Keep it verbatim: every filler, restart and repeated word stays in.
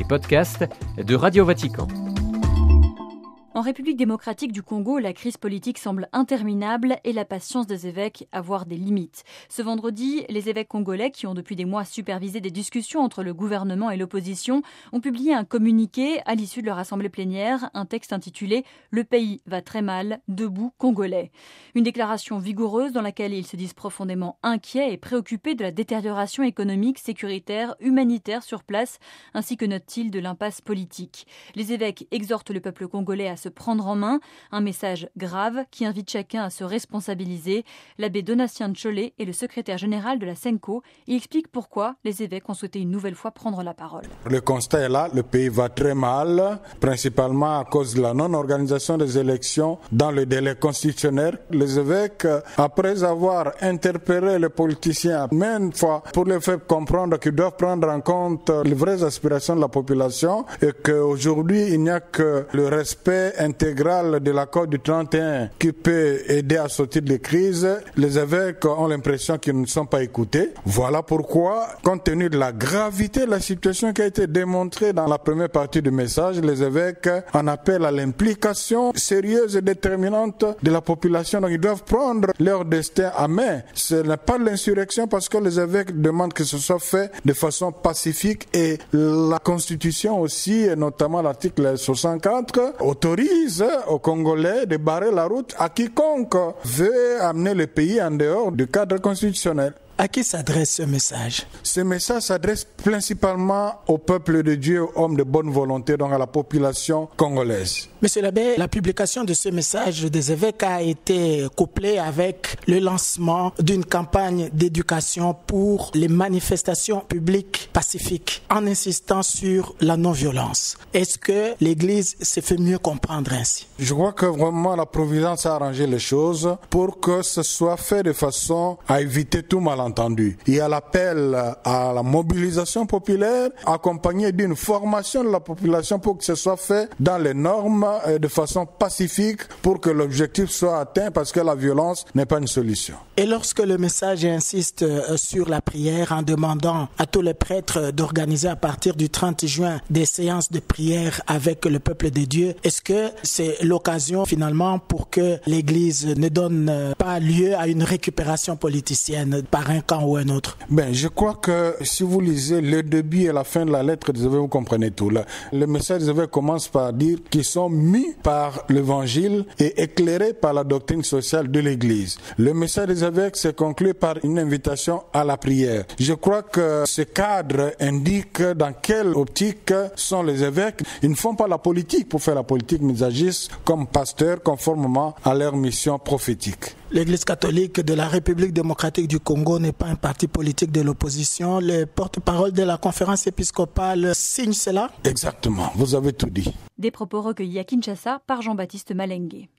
podcasts de Radio Vatican. En République démocratique du Congo, la crise politique semble interminable et la patience des évêques avoir des limites. Ce vendredi, les évêques congolais, qui ont depuis des mois supervisé des discussions entre le gouvernement et l'opposition, ont publié un communiqué à l'issue de leur assemblée plénière, un texte intitulé « Le pays va très mal, debout Congolais ». Une déclaration vigoureuse dans laquelle ils se disent profondément inquiets et préoccupés de la détérioration économique, sécuritaire, humanitaire sur place, ainsi que notent-ils de l'impasse politique. Les évêques exhortent le peuple congolais à se prendre en main, un message grave qui invite chacun à se responsabiliser. L'abbé Donatien Tcholé est le secrétaire général de la Senko. Il explique pourquoi les évêques ont souhaité une nouvelle fois prendre la parole. Le constat est là, le pays va très mal, principalement à cause de la non-organisation des élections dans le délai constitutionnel. Les évêques, après avoir interpellé les politiciens maintes fois pour les faire comprendre qu'ils doivent prendre en compte les vraies aspirations de la population et qu'aujourd'hui il n'y a que le respect intégral de l'accord du trente et un qui peut aider à sortir des crises, les évêques ont l'impression qu'ils ne sont pas écoutés. Voilà pourquoi, compte tenu de la gravité de la situation qui a été démontrée dans la première partie du message, les évêques en appellent à l'implication sérieuse et déterminante de la population. Donc ils doivent prendre leur destin à main. Ce n'est pas de l'insurrection parce que les évêques demandent que ce soit fait de façon pacifique et la Constitution aussi, et notamment l'article soixante-quatre, autorise aux Congolais de barrer la route à quiconque veut amener le pays en dehors du cadre constitutionnel. À qui s'adresse ce message? Ce message s'adresse principalement au peuple de Dieu, aux hommes de bonne volonté, donc à la population congolaise. Monsieur l'abbé, la publication de ce message des évêques a été couplée avec le lancement d'une campagne d'éducation pour les manifestations publiques pacifiques, en insistant sur la non-violence. Est-ce que l'Église se fait mieux comprendre ainsi? Je crois que vraiment la Providence a arrangé les choses pour que ce soit fait de façon à éviter tout malentendu. Entendu. Il y a l'appel à la mobilisation populaire accompagnée d'une formation de la population pour que ce soit fait dans les normes et de façon pacifique pour que l'objectif soit atteint parce que la violence n'est pas une solution. Et lorsque le message insiste sur la prière en demandant à tous les prêtres d'organiser à partir du trente juin des séances de prière avec le peuple de Dieu, est-ce que c'est l'occasion finalement pour que l'Église ne donne pas lieu à une récupération politicienne par un camp ou un autre? Ben, je crois que si vous lisez le début et la fin de la lettre des évêques, vous comprenez tout. Là. Le message des évêques commence par dire qu'ils sont mus par l'évangile et éclairés par la doctrine sociale de l'Église. Le message des évêques se conclut par une invitation à la prière. Je crois que ce cadre indique dans quelle optique sont les évêques. Ils ne font pas la politique pour faire la politique, mais ils agissent comme pasteurs conformément à leur mission prophétique. L'Église catholique de la République démocratique du Congo n'est pas un parti politique de l'opposition. Le porte-parole de la conférence épiscopale signe cela? Exactement, vous avez tout dit. Des propos recueillis à Kinshasa par Jean-Baptiste Malengue.